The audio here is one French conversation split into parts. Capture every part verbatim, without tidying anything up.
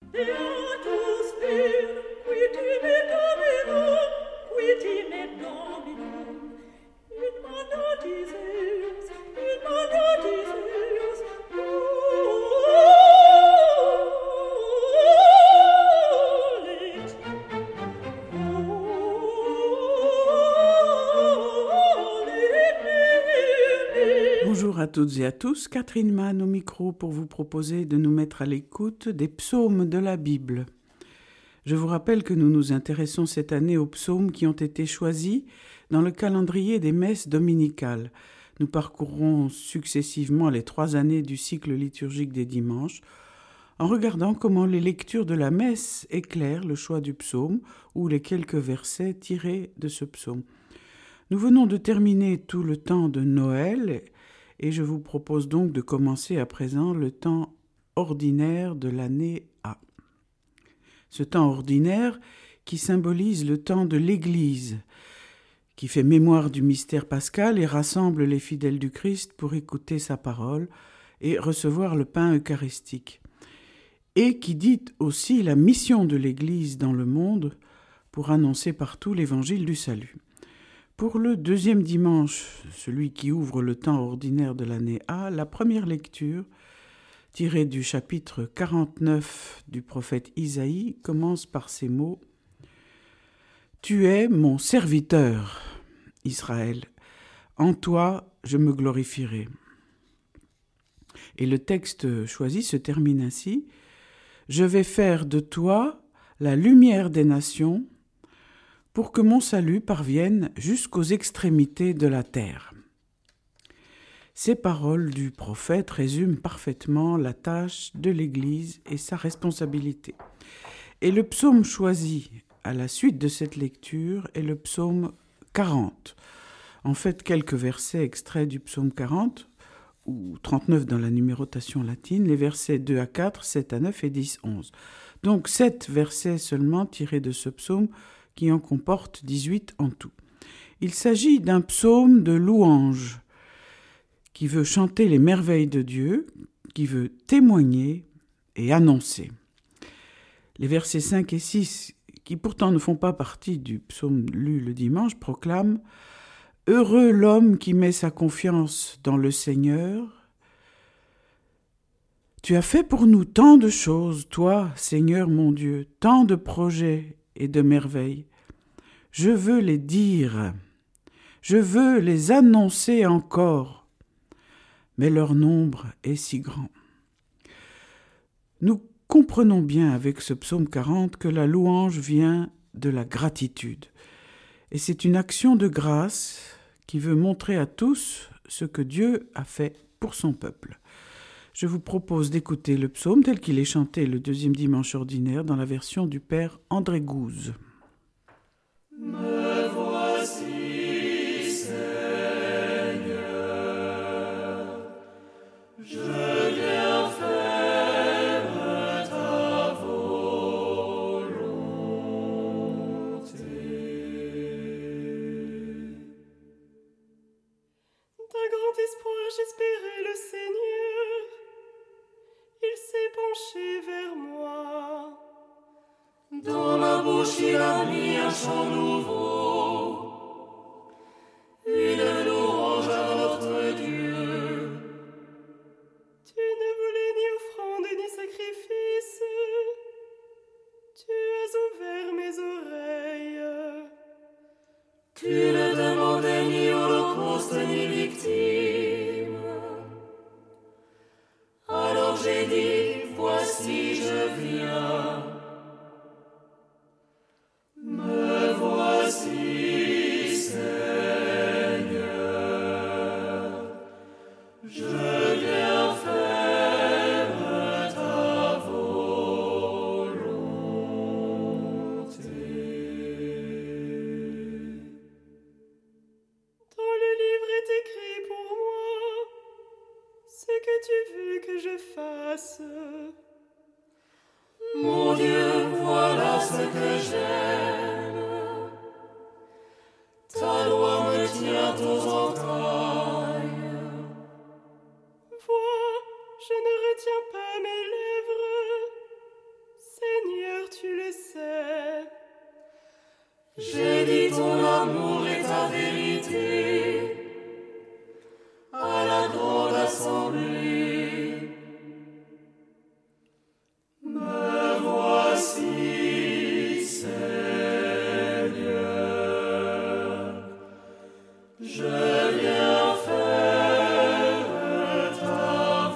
Beatus vir, qui tibi Dominum, qui tibi Dominum, in mandatis eius, in mandatis eius, volet. Bonjour à toutes et à tous, Catherine Mann au micro pour vous proposer de nous mettre à l'écoute des psaumes de la Bible. Je vous rappelle que nous nous intéressons cette année aux psaumes qui ont été choisis dans le calendrier des messes dominicales. Nous parcourrons successivement les trois années du cycle liturgique des dimanches en regardant comment les lectures de la messe éclairent le choix du psaume ou les quelques versets tirés de ce psaume. Nous venons de terminer tout le temps de Noël et je vous propose donc de commencer à présent le temps ordinaire de l'année A. Ce temps ordinaire qui symbolise le temps de l'Église, qui fait mémoire du mystère pascal et rassemble les fidèles du Christ pour écouter sa parole et recevoir le pain eucharistique, et qui dit aussi la mission de l'Église dans le monde pour annoncer partout l'évangile du salut. Pour le deuxième dimanche, celui qui ouvre le temps ordinaire de l'année A, la première lecture, tirée du chapitre quarante-neuf du prophète Isaïe, commence par ces mots « Tu es mon serviteur, Israël, en toi je me glorifierai. » Et le texte choisi se termine ainsi « Je vais faire de toi la lumière des nations, pour que mon salut parvienne jusqu'aux extrémités de la terre. » Ces paroles du prophète résument parfaitement la tâche de l'Église et sa responsabilité. Et le psaume choisi à la suite de cette lecture est le psaume quarante. En fait, quelques versets extraits du psaume quarante, ou trente-neuf dans la numérotation latine, les versets deux à quatre, sept à neuf et dix à onze. Donc sept versets seulement tirés de ce psaume qui en comporte dix-huit en tout. Il s'agit d'un psaume de louange qui veut chanter les merveilles de Dieu, qui veut témoigner et annoncer. Les versets cinq et six, qui pourtant ne font pas partie du psaume lu le dimanche, proclament « Heureux l'homme qui met sa confiance dans le Seigneur. Tu as fait pour nous tant de choses, toi, Seigneur mon Dieu, tant de projets et de merveilles. Je veux les dire, je veux les annoncer encore, mais leur nombre est si grand. » Nous comprenons bien avec ce psaume quarante que la louange vient de la gratitude. Et c'est une action de grâce qui veut montrer à tous ce que Dieu a fait pour son peuple. Je vous propose d'écouter le psaume tel qu'il est chanté le deuxième dimanche ordinaire dans la version du père André Gouze. Me voici, Seigneur, je viens faire ta volonté. D'un grand espoir j'espérais le Seigneur, il s'est penché vers moi. Dans ma bouche il a mis un chant nouveau, une louange à notre Dieu. Tu ne voulais ni offrande ni sacrifice, tu as ouvert mes oreilles. Tu ne demandais ni holocauste ni victime. Alors j'ai dit, voici je viens. Me voici, Seigneur, je viens faire ta volonté. Dans le livre est écrit pour moi ce que tu veux que je fasse. Mon Dieu, voilà ce que j'aime. Ta loi me tient aux entrailles. Vois, je ne retiens pas mes lèvres. tu le sais. J'ai dit ton amour et ta vérité à la grande assemblée. Me voici, Seigneur, je viens faire ta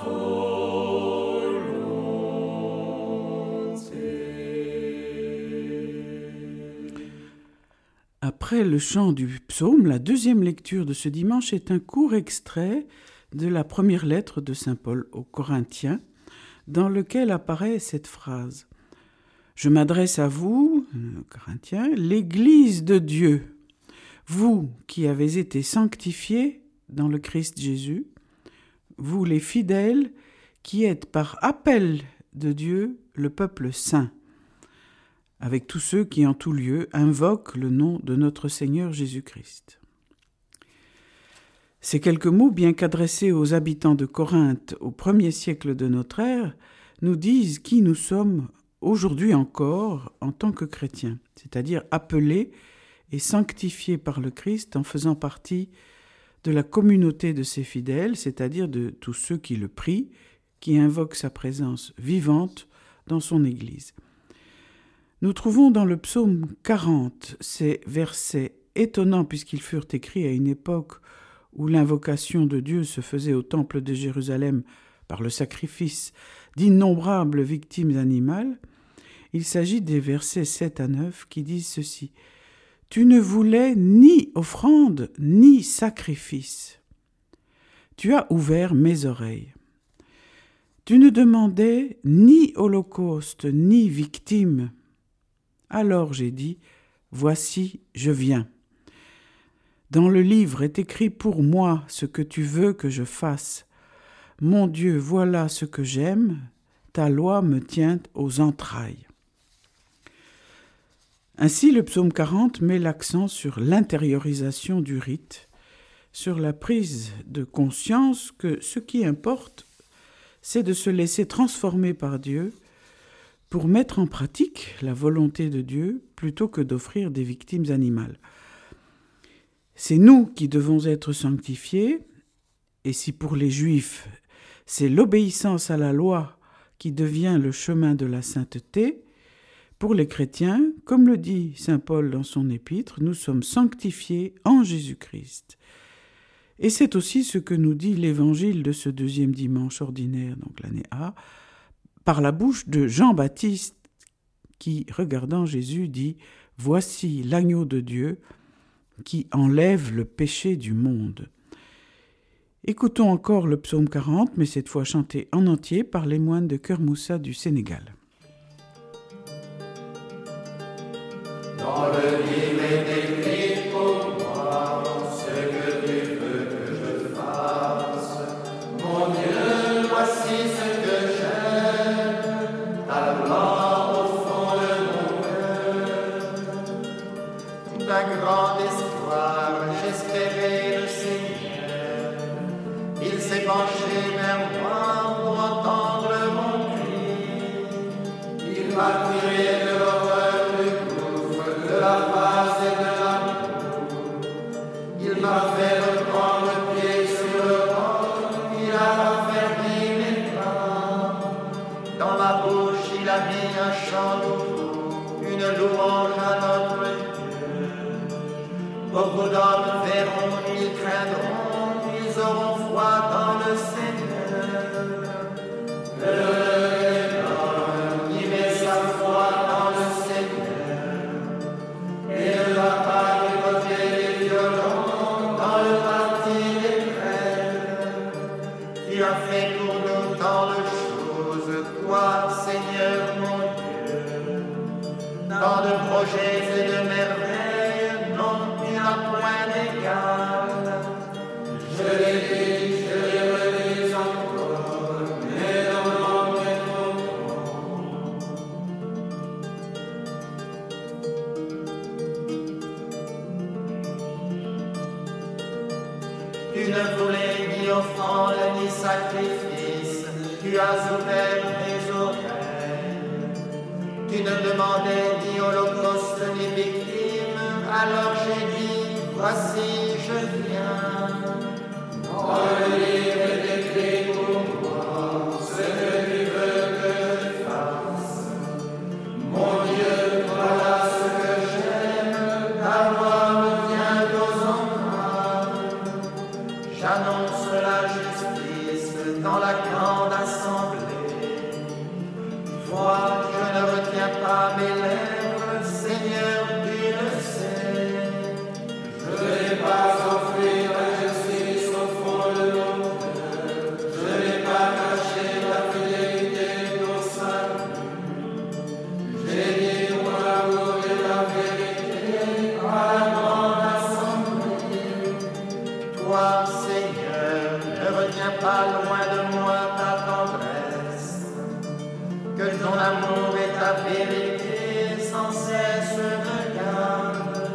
volonté. Après le chant du psaume, la deuxième lecture de ce dimanche est un court extrait de la première lettre de saint Paul aux Corinthiens, dans lequel apparaît cette phrase. Je m'adresse à vous, Corinthiens, l'Église de Dieu, vous qui avez été sanctifiés dans le Christ Jésus, vous les fidèles qui êtes par appel de Dieu le peuple saint, avec tous ceux qui en tout lieu invoquent le nom de notre Seigneur Jésus-Christ. Ces quelques mots, bien qu'adressés aux habitants de Corinthe au premier siècle de notre ère, nous disent qui nous sommes aujourd'hui encore en tant que chrétiens, c'est-à-dire appelés et sanctifiés par le Christ en faisant partie de la communauté de ses fidèles, c'est-à-dire de tous ceux qui le prient, qui invoquent sa présence vivante dans son Église. Nous trouvons dans le psaume quarante ces versets étonnants puisqu'ils furent écrits à une époque où l'invocation de Dieu se faisait au temple de Jérusalem par le sacrifice d'innombrables victimes animales. Il s'agit des versets sept à neuf qui disent ceci. « Tu ne voulais ni offrande ni sacrifice. Tu as ouvert mes oreilles. Tu ne demandais ni holocauste ni victime. Alors j'ai dit, voici, je viens. Dans le livre est écrit pour moi ce que tu veux que je fasse. Mon Dieu, voilà ce que j'aime, ta loi me tient aux entrailles. » Ainsi, le psaume quarante met l'accent sur l'intériorisation du rite, sur la prise de conscience que ce qui importe, c'est de se laisser transformer par Dieu pour mettre en pratique la volonté de Dieu plutôt que d'offrir des victimes animales. C'est nous qui devons être sanctifiés, et si pour les Juifs, c'est l'obéissance à la loi qui devient le chemin de la sainteté, pour les chrétiens, comme le dit saint Paul dans son épître, nous sommes sanctifiés en Jésus-Christ. Et c'est aussi ce que nous dit l'évangile de ce deuxième dimanche ordinaire, donc l'année A, par la bouche de Jean-Baptiste qui, regardant Jésus, dit « Voici l'agneau de Dieu qui enlève le péché du monde ». Écoutons encore le psaume quarante, mais cette fois chanté en entier par les moines de Kër Moussa du Sénégal. Dans le livre est écrit pour moi ce que tu veux que je fasse. Mon Dieu, voici ce que j'aime, ta loi au fond de mon cœur. D'un grand espoir, j'espérais le Seigneur. Il s'est penché vers moi pour entendre mon cri. Il m'a tiré de l'horreur de la face et de l'amour. Il m'a fait reprendre pied sur le ventre, il a raffermi mes bras. Dans ma bouche, il a mis un chant nouveau, une louange à notre Dieu. Beaucoup d'hommes verront, ils craindront, ils auront foi dans le Seigneur. Le projets et de merveilles, non, il n'a point d'égal. Je l'ai dit, je l'ai redit encore, mais dans l'ombre est trop grand. Tu ne voulais ni offrande ni sacrifice, tu as ouvert mes oreilles. Tu ne demandais ni holocauste ni victime, alors j'ai dit, voici je viens. Dans le livre est écrit pour moi ce que tu veux que je fasse. Mon Dieu, voilà ce que j'aime, ta voix me vient aux entrailles. J'annonce la justice dans la grande assemblée. Vois, je ne retiens pas mes lèvres, Seigneur, tu le sais. Je ne vais pas offrir la justice au fond de mon cœur. Je n'ai pas caché la fidélité au salut. J'ai dit mon amour et la vérité à la grande assemblée. Toi, Seigneur, ne retiens pas loin de moi ta tendresse. Que ton amour et ta vérité sans cesse me gardent.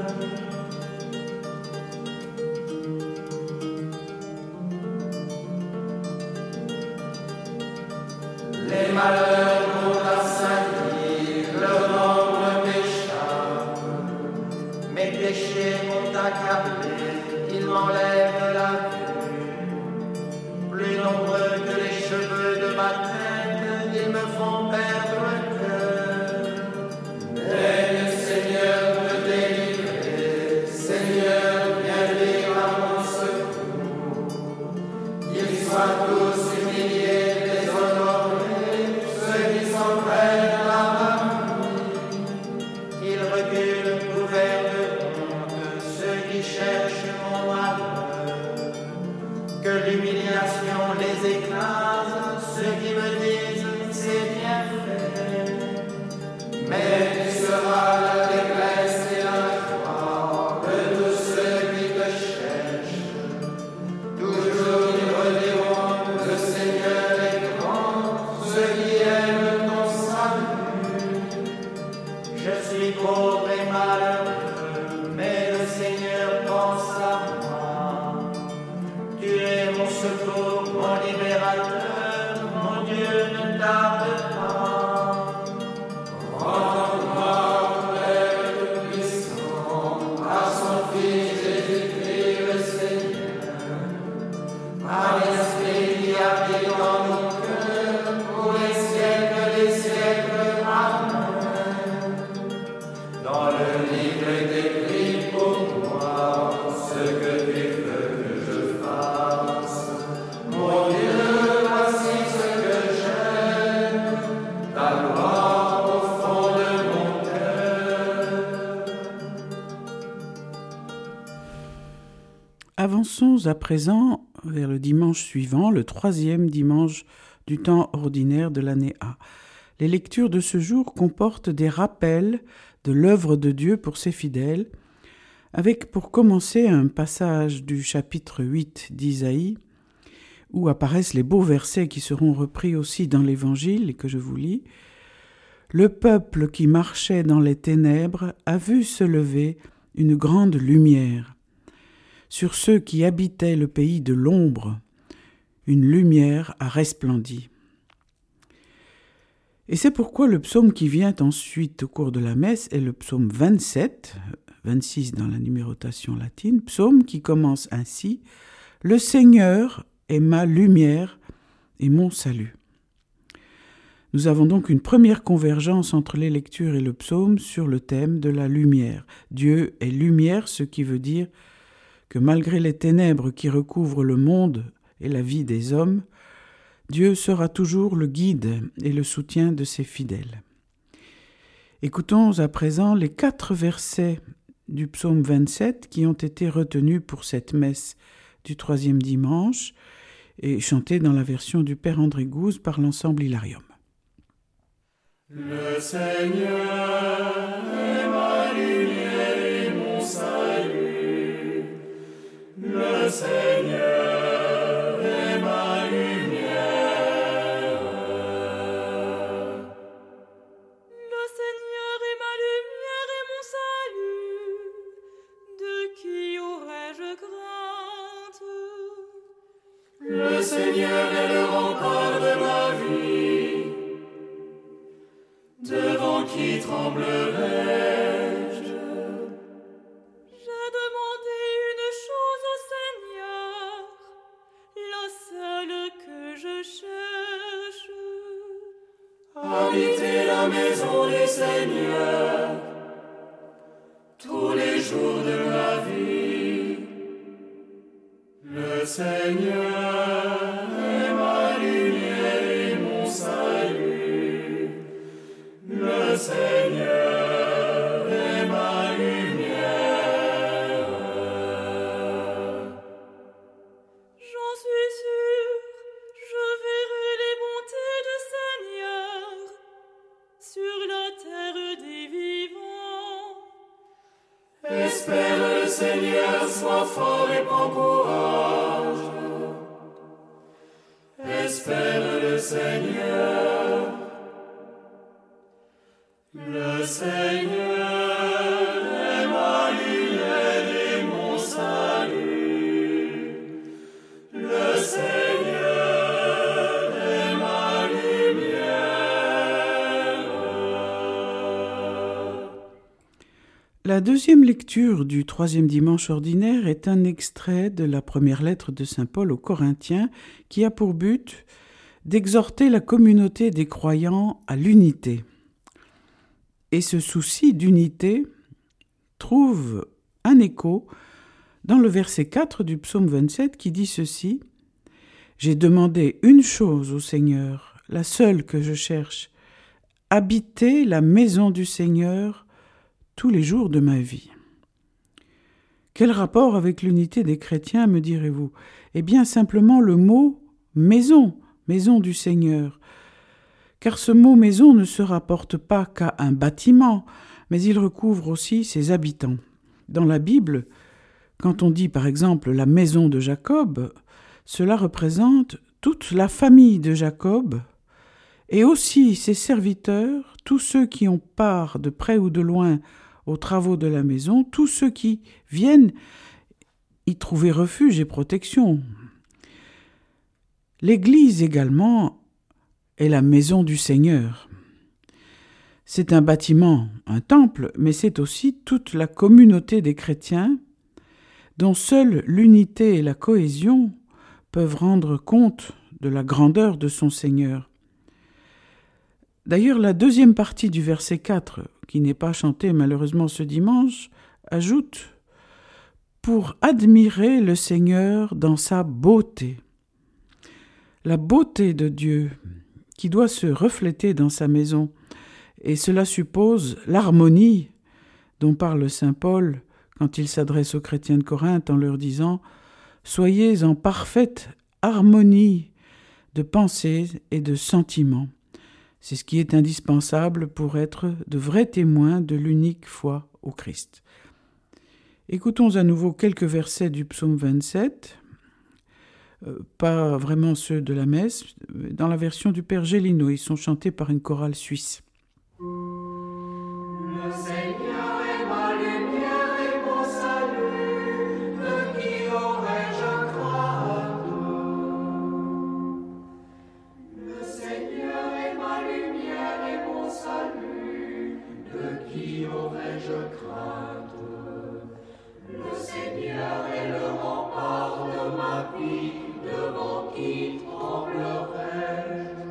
Les malheurs m'ont assailli, leur nombre m'échappe. Mes péchés m'ont accablé, ils m'enlèvent la vue. Plus nombreux que les cheveux de ma tête, ils me font perdre le cœur. Daigne, Seigneur, me délivrer, Seigneur, viens venir à mon secours. Qu'ils soient tous humiliés, déshonorés, ceux qui s'en prennent à ma vie. Qu'ils reculent couverts de honte, ceux qui cherchent mon malheur. Que l'humiliation les écrase, ceux qui me disent c'est bien fait. Mais tu seras la détresse et la joie de tous ceux qui te cherchent. Toujours ils rediront, le Seigneur est grand, ceux qui aiment ton salut. Je suis pauvre et malheureux, mais le Seigneur pense à moi. Tu es mon secours, mon libérateur, mon Dieu, ne tarde pas. Rends-moi, Père Tout-Puissant, à son Fils Jésus-Christ le Seigneur, à l'Esprit qui habite dans nos cœurs, pour les siècles des siècles. Amen. Dans le livre est écrit pour moi ce que tu veux que je fasse. Mon Dieu, voici ce que j'aime, ta loi au fond de mon cœur. Avançons à présent vers le dimanche suivant, le troisième dimanche du temps ordinaire de l'année A. Les lectures de ce jour comportent des rappels de l'œuvre de Dieu pour ses fidèles, avec pour commencer un passage du chapitre huit d'Isaïe, où apparaissent les beaux versets qui seront repris aussi dans l'Évangile et que je vous lis. « Le peuple qui marchait dans les ténèbres a vu se lever une grande lumière. Sur ceux qui habitaient le pays de l'ombre, une lumière a resplendi. » Et c'est pourquoi le psaume qui vient ensuite au cours de la messe est le psaume vingt-sept, vingt-six dans la numérotation latine, psaume qui commence ainsi « Le Seigneur est ma lumière et mon salut ». Nous avons donc une première convergence entre les lectures et le psaume sur le thème de la lumière. Dieu est lumière, ce qui veut dire que malgré les ténèbres qui recouvrent le monde et la vie des hommes, Dieu sera toujours le guide et le soutien de ses fidèles. Écoutons à présent les quatre versets du psaume vingt-sept qui ont été retenus pour cette messe du troisième dimanche et chantés dans la version du Père André Gouze par l'ensemble Hilarium. Le Seigneur est ma lumière et mon salut. Le Seigneur est ma lumière. Le Seigneur est ma lumière et mon salut. De qui aurais-je crainte? Le Seigneur est le rempart de ma vie. Devant qui qui tremblerai-je? J'ai demandé une chose au Seigneur, la seule que je cherche. Habiter la maison du Seigneur tous les jours de ma vie. Le Seigneur est ma lumière et mon salut. Le Seigneur est ma lumière. J'en suis sûr, je verrai les bontés du Seigneur sur la terre des vivants. Espère le Seigneur, sois fort et prends courage. Espère le Seigneur. Le Seigneur est ma lumière et mon salut. Le Seigneur est ma lumière. La deuxième lecture du troisième dimanche ordinaire est un extrait de la première lettre de saint Paul aux Corinthiens qui a pour but d'exhorter la communauté des croyants à l'unité. Et ce souci d'unité trouve un écho dans le verset quatre du psaume vingt-sept qui dit ceci : « J'ai demandé une chose au Seigneur, la seule que je cherche, habiter la maison du Seigneur tous les jours de ma vie. » Quel rapport avec l'unité des chrétiens, me direz-vous ? Eh bien, simplement le mot « maison », maison du Seigneur. Car ce mot « maison » ne se rapporte pas qu'à un bâtiment, mais il recouvre aussi ses habitants. Dans la Bible, quand on dit par exemple la maison de Jacob, cela représente toute la famille de Jacob et aussi ses serviteurs, tous ceux qui ont part de près ou de loin aux travaux de la maison, tous ceux qui viennent y trouver refuge et protection. L'Église également est la maison du Seigneur. C'est un bâtiment, un temple, mais c'est aussi toute la communauté des chrétiens dont seule l'unité et la cohésion peuvent rendre compte de la grandeur de son Seigneur. D'ailleurs, la deuxième partie du verset quatre, qui n'est pas chantée malheureusement ce dimanche, ajoute « pour admirer le Seigneur dans sa beauté ». La beauté de Dieu qui doit se refléter dans sa maison, et cela suppose l'harmonie dont parle saint Paul quand il s'adresse aux chrétiens de Corinthe en leur disant « Soyez en parfaite harmonie de pensée et de sentiments ». C'est ce qui est indispensable pour être de vrais témoins de l'unique foi au Christ. Écoutons à nouveau quelques versets du psaume vingt-sept, euh, pas vraiment ceux de la messe, dans la version du Père Gélineau, ils sont chantés par une chorale suisse. Le Seigneur est ma lumière et mon salut, de qui aurais-je crainte? Le Seigneur est ma lumière et mon salut, de qui aurais-je crainte? Le Seigneur est le rempart de ma vie, devant qui tremblerais-je?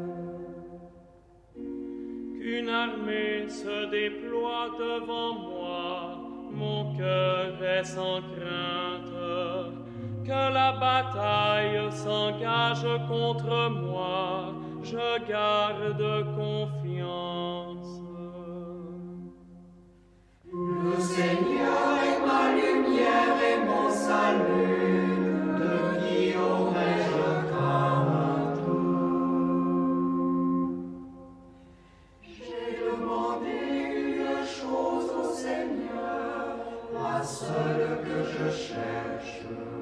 Qu'une armée se déploie devant moi, mon cœur est sans crainte. Que la bataille s'engage contre moi, je garde confiance. Le Seigneur est ma lumière et mon salut, de qui aurais-je crainte? J'ai demandé une chose au Seigneur, la seule que je cherche,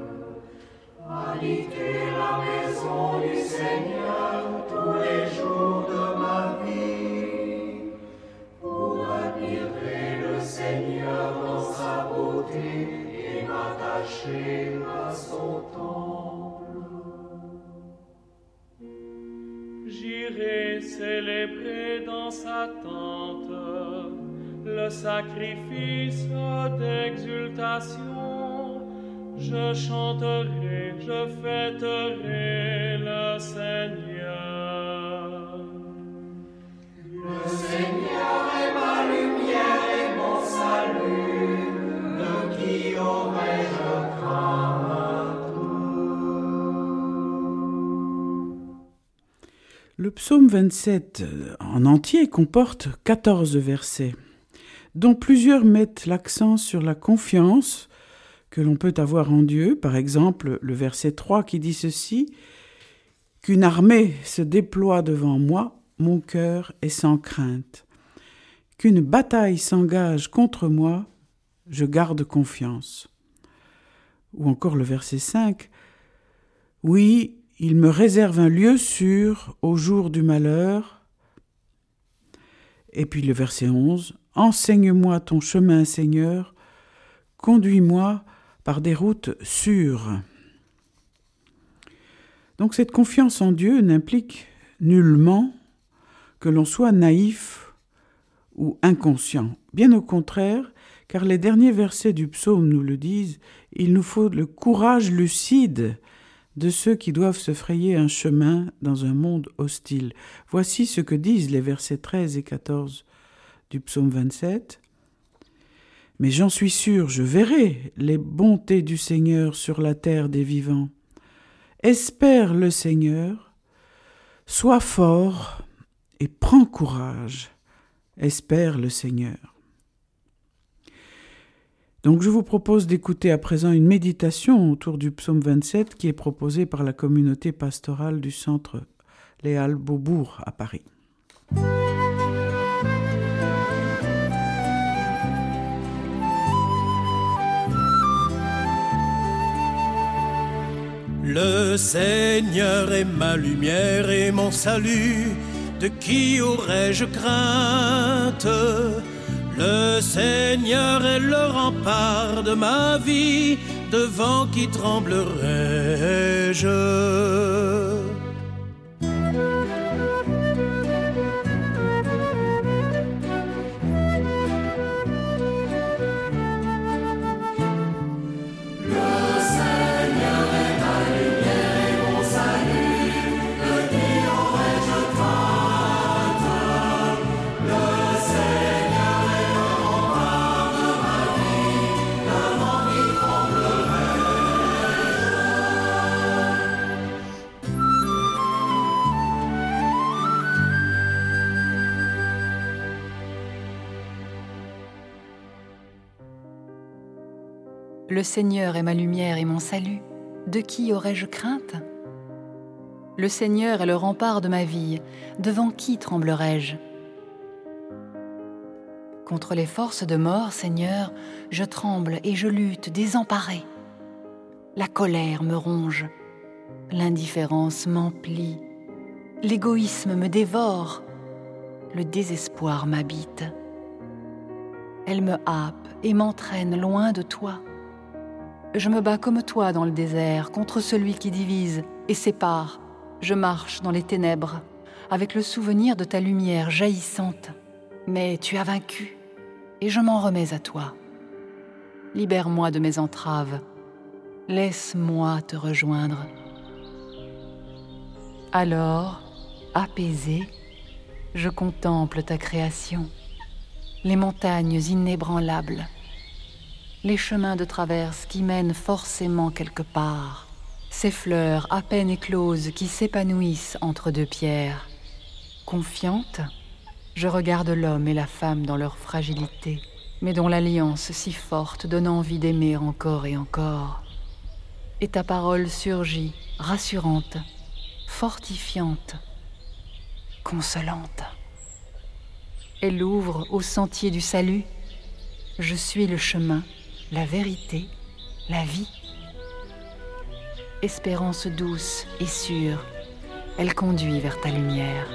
habiter la maison du Seigneur tous les jours de ma vie, pour admirer le Seigneur dans sa beauté et m'attacher à son temple. J'irai célébrer dans sa tente le sacrifice d'exultation. Je chanterai, je fêterai le Seigneur. Le Seigneur est ma lumière et mon salut, de qui aurais-je crainte? Le psaume vingt-sept en entier comporte quatorze versets, dont plusieurs mettent l'accent sur la confiance que l'on peut avoir en Dieu. Par exemple, le verset trois qui dit ceci: « Qu'une armée se déploie devant moi, mon cœur est sans crainte. Qu'une bataille s'engage contre moi, je garde confiance. » Ou encore le verset cinq: « Oui, il me réserve un lieu sûr au jour du malheur. » Et puis le verset onze: « Enseigne-moi ton chemin, Seigneur, conduis-moi par des routes sûres. » Donc cette confiance en Dieu n'implique nullement que l'on soit naïf ou inconscient. Bien au contraire, car les derniers versets du psaume nous le disent, il nous faut le courage lucide de ceux qui doivent se frayer un chemin dans un monde hostile. Voici ce que disent les versets treize et quatorze du psaume vingt-sept. « Mais j'en suis sûr, je verrai les bontés du Seigneur sur la terre des vivants. Espère le Seigneur, sois fort et prends courage. Espère le Seigneur. » Donc je vous propose d'écouter à présent une méditation autour du psaume vingt-sept qui est proposée par la communauté pastorale du centre Léal Beaubourg à Paris. Le Seigneur est ma lumière et mon salut, de qui aurais-je crainte? Le Seigneur est le rempart de ma vie, devant qui tremblerais-je? Le Seigneur est ma lumière et mon salut. De qui aurais-je crainte? Le Seigneur est le rempart de ma vie. Devant qui tremblerais-je? Contre les forces de mort, Seigneur, je tremble et je lutte désemparé. La colère me ronge, l'indifférence m'emplit, l'égoïsme me dévore, le désespoir m'habite. Elle me happe et m'entraîne loin de toi. Je me bats comme toi dans le désert, contre celui qui divise et sépare. Je marche dans les ténèbres, avec le souvenir de ta lumière jaillissante. Mais tu as vaincu, et je m'en remets à toi. Libère-moi de mes entraves. Laisse-moi te rejoindre. Alors, apaisé, je contemple ta création, les montagnes inébranlables, les chemins de traverse qui mènent forcément quelque part, ces fleurs à peine écloses qui s'épanouissent entre deux pierres. Confiante, je regarde l'homme et la femme dans leur fragilité, mais dont l'alliance si forte donne envie d'aimer encore et encore. Et ta parole surgit, rassurante, fortifiante, consolante. Elle ouvre au sentier du salut. Je suis le chemin, la vérité, la vie. Espérance douce et sûre, elle conduit vers ta lumière.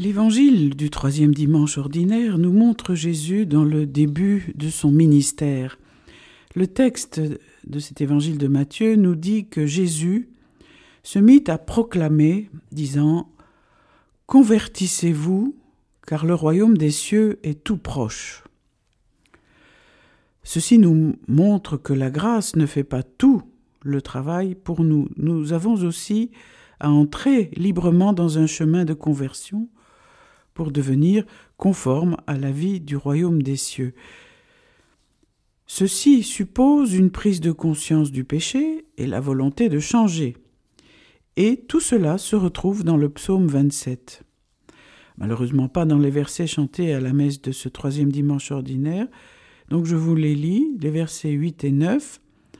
L'évangile du troisième dimanche ordinaire nous montre Jésus dans le début de son ministère. Le texte de cet évangile de Matthieu nous dit que Jésus se mit à proclamer, disant « Convertissez-vous, car le royaume des cieux est tout proche. » Ceci nous montre que la grâce ne fait pas tout le travail pour nous. Nous avons aussi à entrer librement dans un chemin de conversion pour devenir conforme à la vie du royaume des cieux. Ceci suppose une prise de conscience du péché et la volonté de changer. Et tout cela se retrouve dans le psaume vingt-sept. Malheureusement pas dans les versets chantés à la messe de ce troisième dimanche ordinaire, donc je vous les lis, les versets huit et neuf.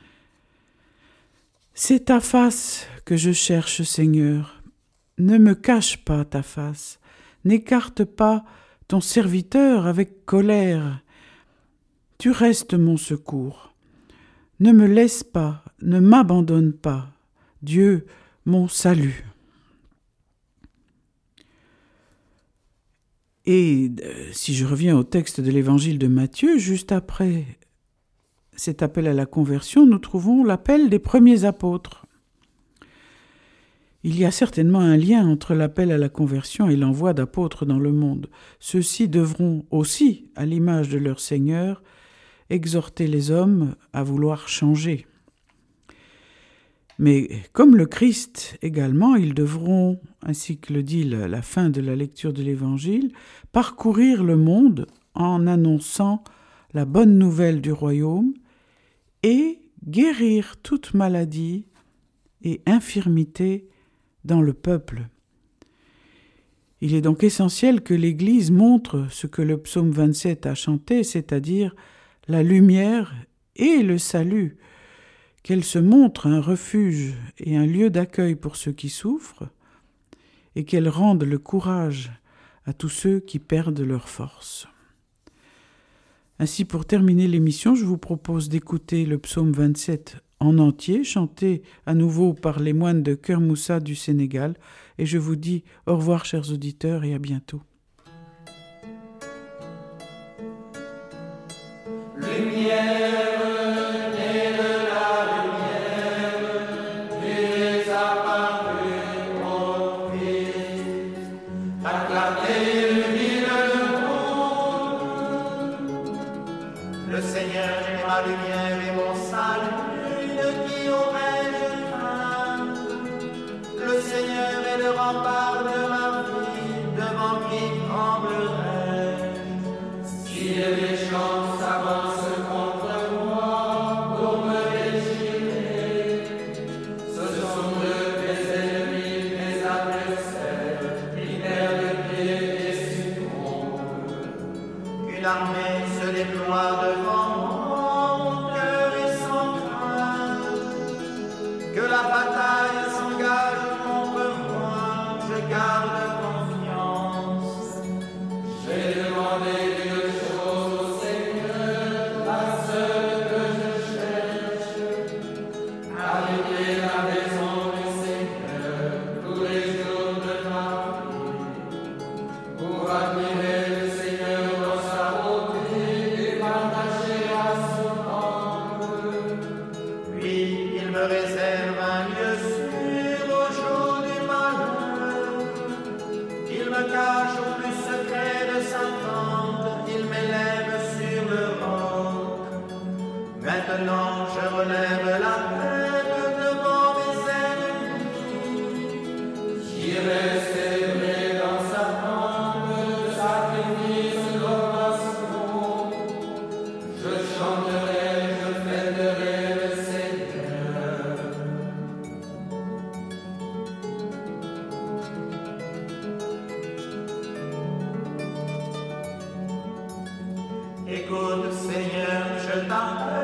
« C'est ta face que je cherche, Seigneur. Ne me cache pas ta face. N'écarte pas ton serviteur avec colère. Tu restes mon secours. Ne me laisse pas, ne m'abandonne pas. Dieu, mon salut. » Et si je reviens au texte de l'évangile de Matthieu, juste après cet appel à la conversion, nous trouvons l'appel des premiers apôtres. Il y a certainement un lien entre l'appel à la conversion et l'envoi d'apôtres dans le monde. Ceux-ci devront aussi, à l'image de leur Seigneur, exhorter les hommes à vouloir changer. Mais comme le Christ également, ils devront, ainsi que le dit la fin de la lecture de l'Évangile, parcourir le monde en annonçant la bonne nouvelle du royaume et guérir toute maladie et infirmité dans le peuple. Il est donc essentiel que l'Église montre ce que le psaume vingt-sept a chanté, c'est-à-dire la lumière et le salut, qu'elle se montre un refuge et un lieu d'accueil pour ceux qui souffrent, et qu'elle rende le courage à tous ceux qui perdent leur force. Ainsi, pour terminer l'émission, je vous propose d'écouter le psaume vingt-sept en entier, chanté à nouveau par les moines de Kër Moussa du Sénégal, et je vous dis au revoir, chers auditeurs, et à bientôt. Lumière. Le Seigneur est ma lumière et mon salut, de qui aurais-je crainte? Le Seigneur est le rempart de ma vie, devant qui tremblerai-je? Si les méchants s'avancent contre moi pour me déchirer, ce sont eux mes ennemis, mes adversaires, qui perdent pied et succombent. Une armée se déploie devant moi, mon cœur est sans crainte. Que la bataille s'engage contre moi, je garde confiance. J'ai demandé une chose au Seigneur, la seule que je cherche, habiter la maison du Seigneur tous les jours de ma vie, pour admirer le Seigneur dans sa beauté et m'attacher à son ombre. Puis il me réserve un lieu sûr au jour du malheur. Il me cache au plus secret de sa tente, il m'élève sur le roc. Maintenant je relève la tête devant mes ennemis. J'irai célébrer dans sa tente le sacrifice d'oration. Je chanterai, je fêterai le Seigneur. Écoute, Seigneur, je t'appelle.